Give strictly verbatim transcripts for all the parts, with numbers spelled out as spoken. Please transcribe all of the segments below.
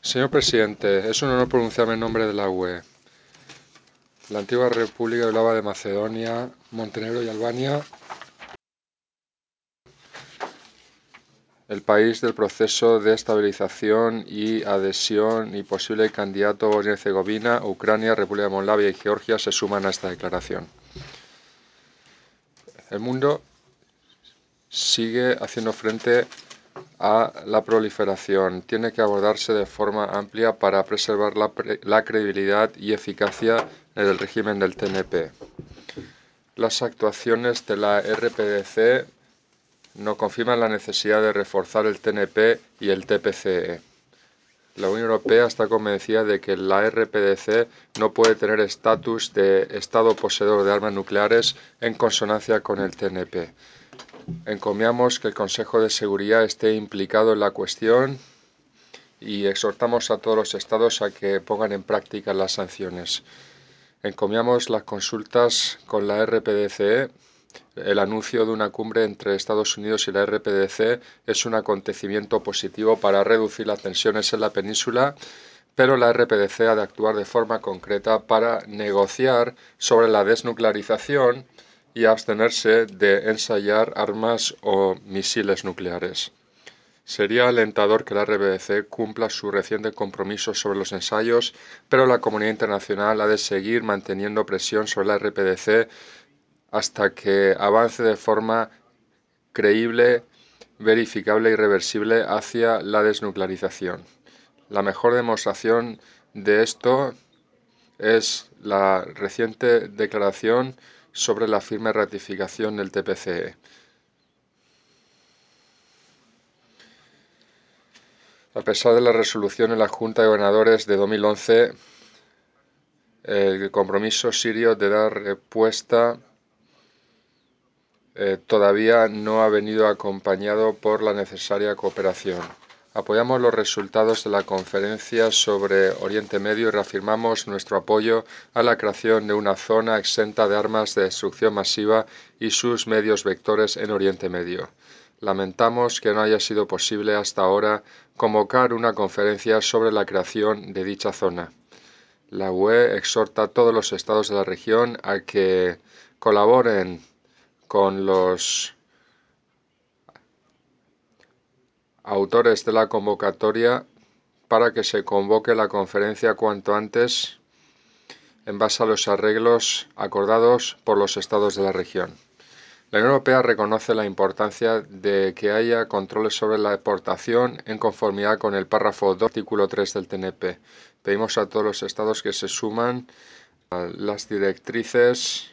Señor presidente, es un honor pronunciarme en nombre de la U E. La antigua República Yugoslava de Macedonia, Montenegro y Albania, el país del proceso de estabilización y adhesión y posible candidato Bosnia y Herzegovina, Ucrania, República de Moldavia y Georgia se suman a esta declaración. El mundo sigue haciendo frente a la proliferación. Tiene que abordarse de forma amplia para preservar la, pre la credibilidad y eficacia del régimen del T N P. Las actuaciones de la R P D C nos confirman la necesidad de reforzar el T N P y el T P C E. La Unión Europea está convencida de que la R P D C no puede tener estatus de Estado poseedor de armas nucleares en consonancia con el T N P. Encomiamos que el Consejo de Seguridad esté implicado en la cuestión y exhortamos a todos los Estados a que pongan en práctica las sanciones. Encomiamos las consultas con la R P D C E. El anuncio de una cumbre entre Estados Unidos y la R P D C es un acontecimiento positivo para reducir las tensiones en la península, pero la R P D C ha de actuar de forma concreta para negociar sobre la desnuclearización y abstenerse de ensayar armas o misiles nucleares. Sería alentador que la R P D C cumpla su reciente compromiso sobre los ensayos, pero la comunidad internacional ha de seguir manteniendo presión sobre la R P D C hasta que avance de forma creíble, verificable y reversible hacia la desnuclearización. La mejor demostración de esto es la reciente declaración sobre la firme ratificación del T P C E. A pesar de la resolución en la Junta de Gobernadores de dos mil once, el compromiso sirio de dar respuesta eh, todavía no ha venido acompañado por la necesaria cooperación. Apoyamos los resultados de la conferencia sobre Oriente Medio y reafirmamos nuestro apoyo a la creación de una zona exenta de armas de destrucción masiva y sus medios vectores en Oriente Medio. Lamentamos que no haya sido posible hasta ahora convocar una conferencia sobre la creación de dicha zona. La U E exhorta a todos los estados de la región a que colaboren con los autores de la convocatoria para que se convoque la conferencia cuanto antes en base a los arreglos acordados por los estados de la región. La Unión Europea reconoce la importancia de que haya controles sobre la exportación en conformidad con el párrafo dos, artículo tres del T N P. Pedimos a todos los estados que se suman a las directrices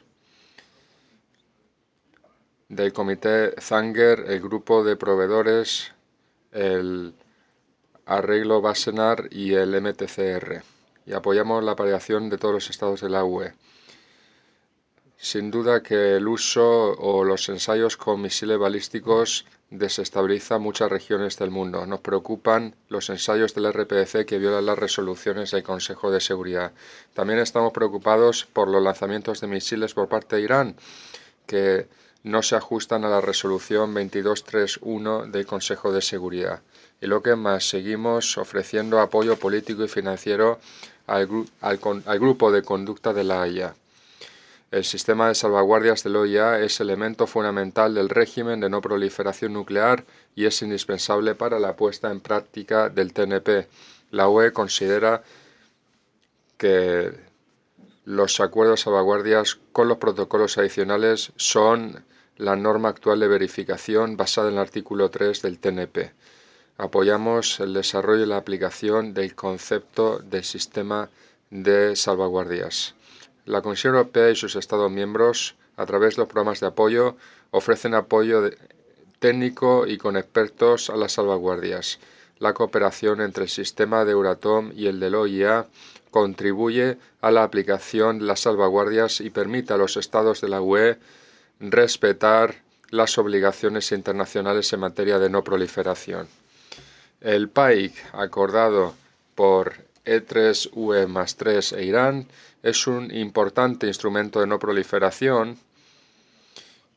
del Comité Zanger, el grupo de proveedores, el arreglo Wassenaar y el M T C R, y apoyamos la variación de todos los estados de la U E. Sin duda que el uso o los ensayos con misiles balísticos desestabilizan muchas regiones del mundo. Nos preocupan los ensayos del R P D C que violan las resoluciones del Consejo de Seguridad. También estamos preocupados por los lanzamientos de misiles por parte de Irán, que no se ajustan a la resolución veintidós treinta y uno del Consejo de Seguridad. Y lo que más, seguimos ofreciendo apoyo político y financiero al, gru al, al Grupo de Conducta de la Haya. El sistema de salvaguardias de la O I A es elemento fundamental del régimen de no proliferación nuclear y es indispensable para la puesta en práctica del T N P. La U E considera que los acuerdos de salvaguardias con los protocolos adicionales son la norma actual de verificación basada en el artículo tres del T N P. Apoyamos el desarrollo y la aplicación del concepto del sistema de salvaguardias. La Comisión Europea y sus Estados miembros, a través de los programas de apoyo, ofrecen apoyo de, técnico y con expertos a las salvaguardias. La cooperación entre el sistema de Euratom y el del O I A contribuye a la aplicación de las salvaguardias y permite a los Estados de la U E respetar las obligaciones internacionales en materia de no proliferación. El P A I C, acordado por E tres, U E más tres e Irán, es un importante instrumento de no proliferación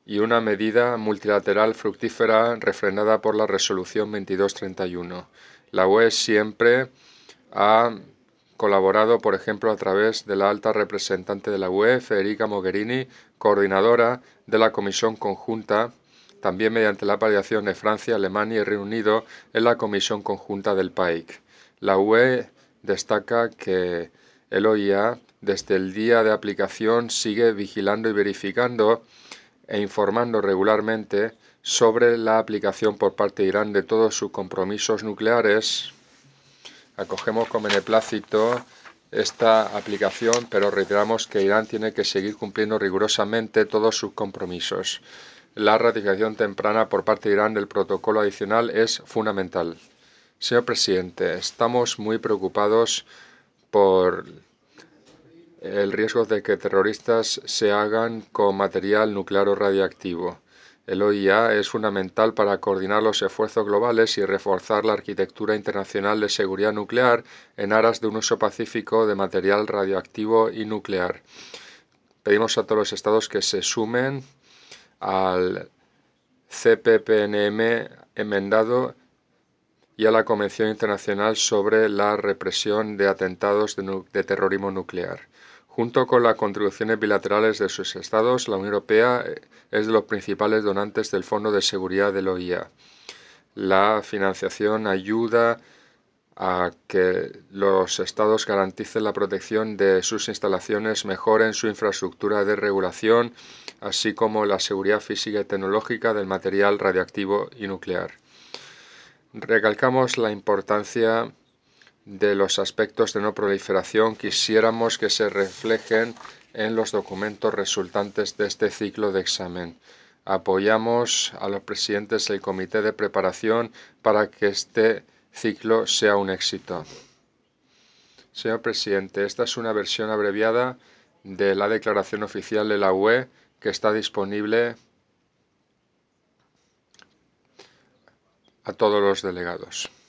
y una medida multilateral fructífera refrendada por la Resolución veintidós treinta y uno. La U E siempre ha colaborado, por ejemplo, a través de la alta representante de la U E, Federica Mogherini, coordinadora de la Comisión Conjunta, también mediante la aparición de Francia, Alemania y Reino Unido en la Comisión Conjunta del P A I C. La U E destaca que el O I A, desde el día de aplicación, sigue vigilando y verificando e informando regularmente sobre la aplicación por parte de Irán de todos sus compromisos nucleares. Acogemos con beneplácito esta aplicación, pero reiteramos que Irán tiene que seguir cumpliendo rigurosamente todos sus compromisos. La ratificación temprana por parte de Irán del protocolo adicional es fundamental. Señor presidente, estamos muy preocupados por el riesgo de que terroristas se hagan con material nuclear o radiactivo. El O I A es fundamental para coordinar los esfuerzos globales y reforzar la arquitectura internacional de seguridad nuclear en aras de un uso pacífico de material radioactivo y nuclear. Pedimos a todos los estados que se sumen al C P P N M enmendado y a la Convención Internacional sobre la Represión de Atentados de, de Terrorismo Nuclear. Junto con las contribuciones bilaterales de sus estados, la Unión Europea es de los principales donantes del Fondo de Seguridad del O I A. La financiación ayuda a que los estados garanticen la protección de sus instalaciones, mejoren su infraestructura de regulación, así como la seguridad física y tecnológica del material radiactivo y nuclear. Recalcamos la importancia de los aspectos de no proliferación. Quisiéramos que se reflejen en los documentos resultantes de este ciclo de examen. Apoyamos a los presidentes del comité de preparación para que este ciclo sea un éxito. Señor presidente, esta es una versión abreviada de la declaración oficial de la U E que está disponible a todos los delegados.